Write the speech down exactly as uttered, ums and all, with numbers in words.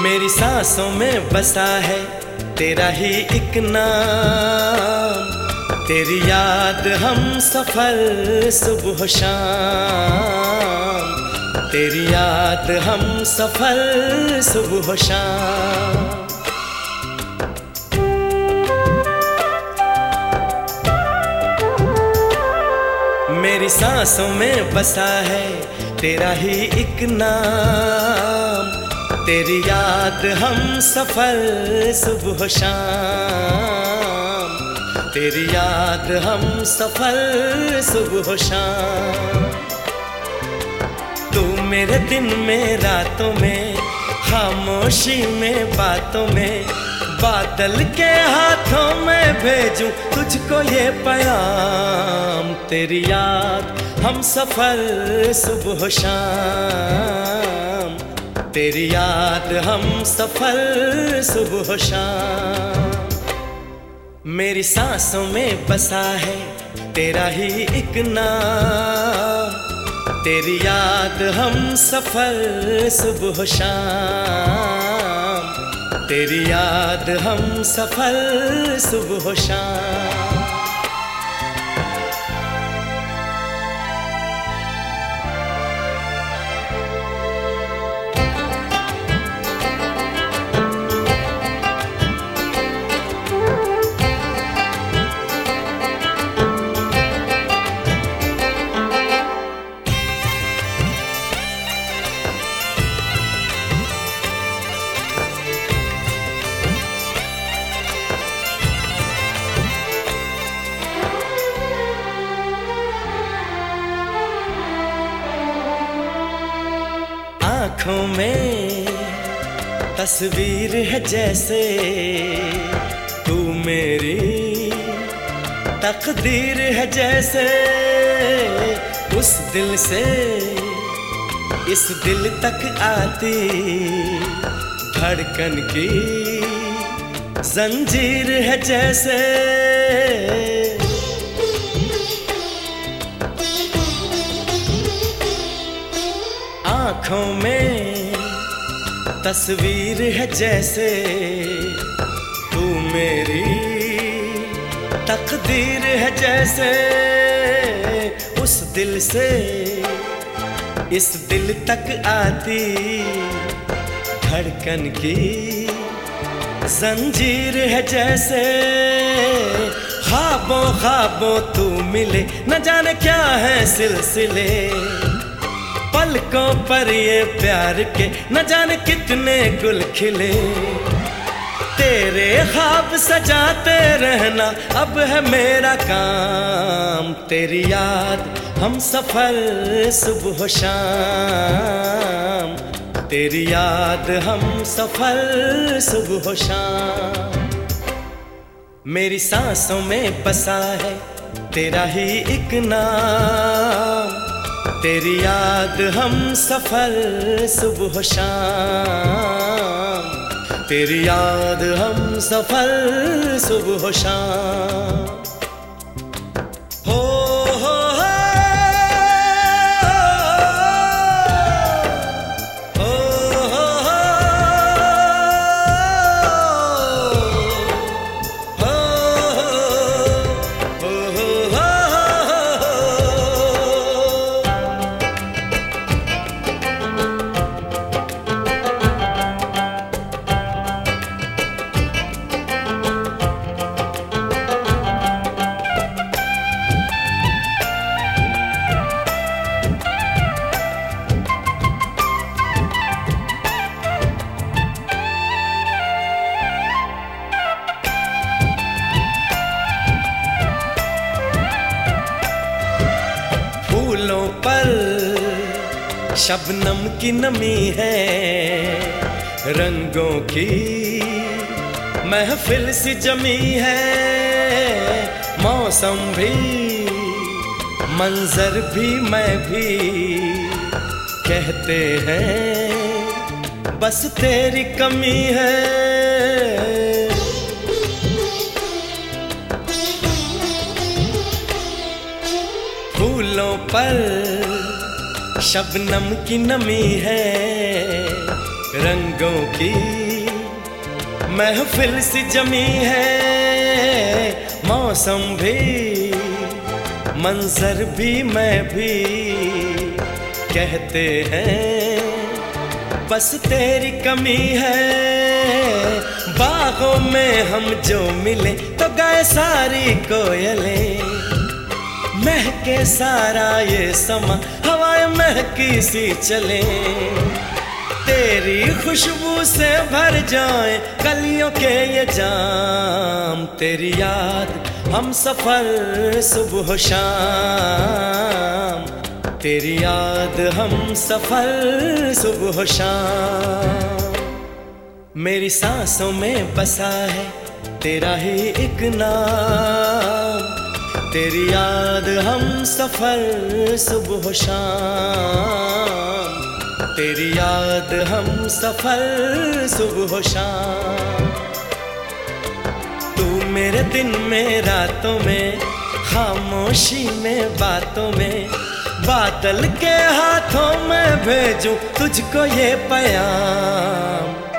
मेरी सांसों में बसा है तेरा ही एक नाम, तेरी याद हम सफर सुबह शाम, तेरी याद हम सफर सुबह शाम। मेरी सांसों में बसा है तेरा ही एक नाम, तेरी याद हम सफर सुबह शाम, तेरी याद हम सफर सुबह शाम। तू मेरे दिन में रातों में, खामोशी में बातों में, बादल के हाथों में भेजूं तुझको ये पैगाम, तेरी याद हम सफर सुबह शाम, तेरी याद हम सफर सुबह शाम। मेरी सांसों में बसा है तेरा ही एक नाम, तेरी याद हम सफर सुबह शाम, तेरी याद हम सफर सुबह शाम। आँखों में तस्वीर है जैसे तू मेरी तकदीर है जैसे, उस दिल से इस दिल तक आती धड़कन की जंजीर है जैसे। आँखों में तस्वीर है जैसे तू मेरी तकदीर है जैसे, उस दिल से इस दिल तक आती धड़कन की जंजीर है जैसे। ख्वाबों ख्वाबों तू मिले न जाने क्या है सिलसिले, पलकों पर ये प्यार के न जाने कितने गुल खिले, तेरे ख्वाब सजाते रहना अब है मेरा काम, तेरी याद हम सफर सुबह शाम, तेरी याद हम सफर सुबह शाम। मेरी सांसों में बसा है तेरा ही एक नाम, तेरी याद हम सफर सुबह शाम, तेरी याद हम सफर सुबह शाम। हो हो हो हो फूलों पर शबनम की नमी है, रंगों की महफिल सी जमी है, मौसम भी मंजर भी मैं भी कहते हैं बस तेरी कमी है। फूलों पर शबनम की नमी है, रंगों की महफिल सी जमी है, मौसम भी मंजर भी मैं भी कहते हैं बस तेरी कमी है। बागों में हम जो मिले तो गाए सारी कोयलें, महके सारा ये समा हवाएं महकी सी चले, तेरी खुशबू से भर जाए कलियों के ये जाम। तेरी याद हम सफर सुबह शाम, तेरी याद हम सफर सुबह शाम। मेरी सांसों में बसा है तेरा ही एक नाम, तेरी याद हम सफर सुबह शाम, तेरी याद हम सफर सुबह शाम। तू मेरे दिन में रातों में, खामोशी में बातों में, बादल के हाथों में भेजूं तुझको ये पैगाम।